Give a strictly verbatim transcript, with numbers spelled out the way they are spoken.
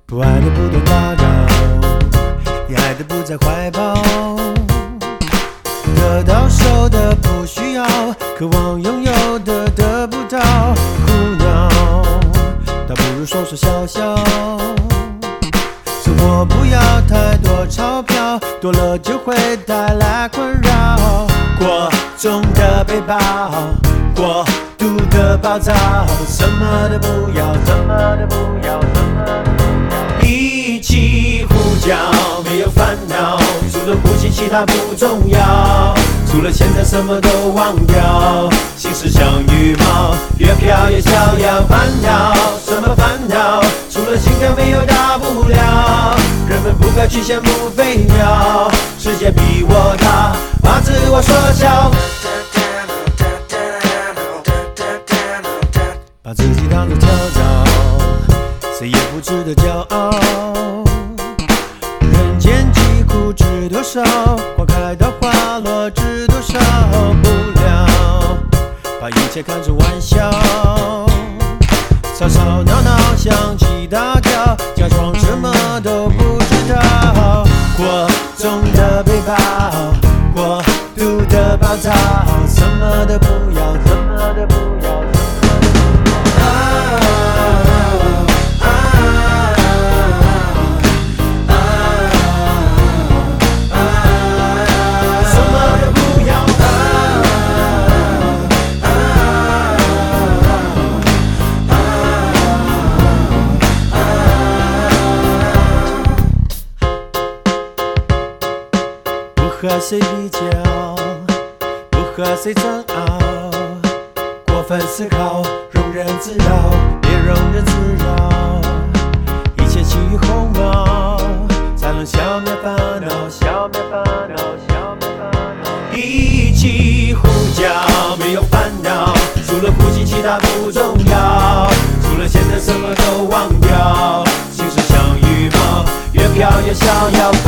不爱的不多打扰，你爱的不在怀抱，得到手的不需要，渴望拥有的得不到，苦恼，倒不如说说笑笑。生活不要太多钞票，多了就会带来困扰。过重的背包，过度的暴躁，什么都不要，什么都不要，什么都不要。一起呼叫，没有烦恼，除了呼吸其他不重要，除了现在什么都忘掉。心事像羽毛，越飘越逍遥。烦恼什么烦恼？除了心跳没有大不了。人们不该去羡慕飞鸟，世界比我大，把自我缩小，把自己当作跳蚤，谁也不值得骄傲。人间疾苦知多少，花开到花落知多少。不了，把一切看成玩笑，吵吵闹闹相机打掉，假装什么都不知道。过重的背包，过度的暴躁，什么都不要，什么都不要，不和谁比较，不和谁争拗，过分思考，庸人自扰，别庸人自扰。一切起于鸿毛，才能消灭烦恼，消灭烦恼，消灭烦恼。一起呼叫，没有烦恼，除了呼吸其他不重要，除了现在什么都忘掉。心事像羽毛，越飘越逍遥。